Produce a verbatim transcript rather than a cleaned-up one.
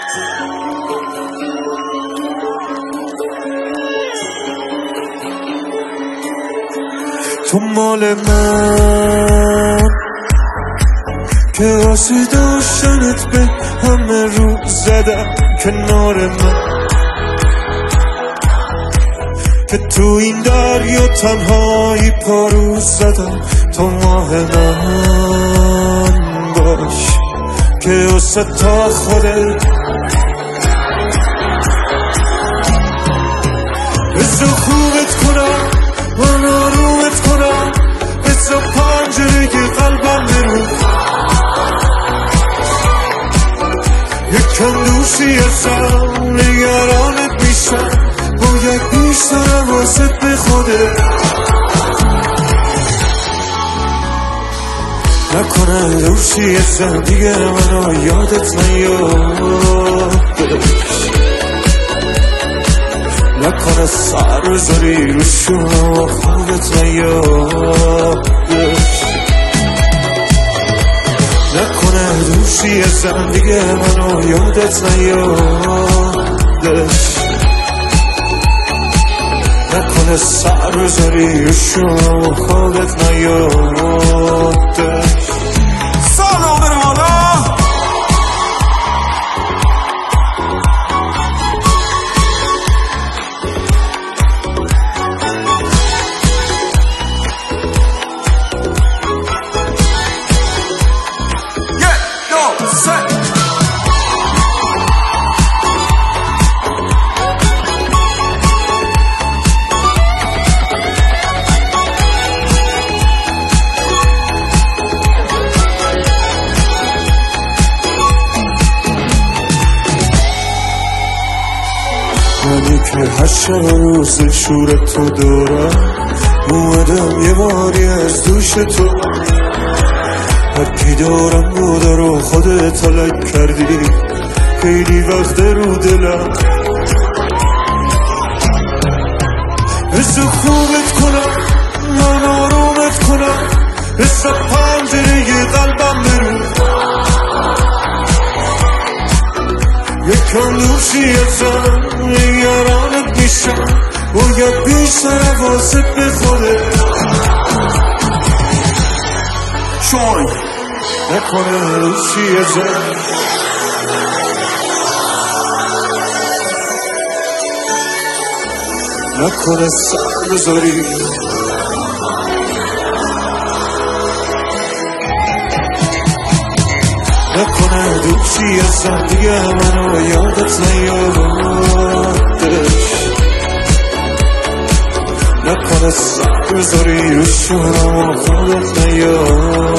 تو مال من که واسه داشتنت به همه رو زدم کنار من، که تو این دریا تنهایی پارو زدم. تو ماه من باش که واسه تا خودت بذار خوبت کنم، من آرومت کنم، بذار پنجره قلبم برو، یکم دوستی ازم نگرانت میشم، باید بیشتر حواست به خودت. نکنه دوستی ازم دیگه منو یادت نیادش، نکنه سر بذاری رو شما خوبت نیادش، نکنه دوستی ازم دیگه منو یادت نیادش، نکنه سر بذاری رو شما خوبت نیادش. سلام برم آلا منی که هر شب روز شور تو دارم، اومدم یه باری از دوش تو، هر کی دارم بوده رو خودت تلک کردی، خیلی وقت رو دلم. بذار خوبت کنم، من آرومت کنم، بذار پنجره قلبم برو، یکم دوستی ازم نگرانت میشم، باید بیشتر حواست به خودت. شوی نکنه دوستی ازم نکنه سر بذاری، نکنه دوستی ازم دیگه منو یادت نیادش، نکنه سر بذاری رو شما خودت نیاد.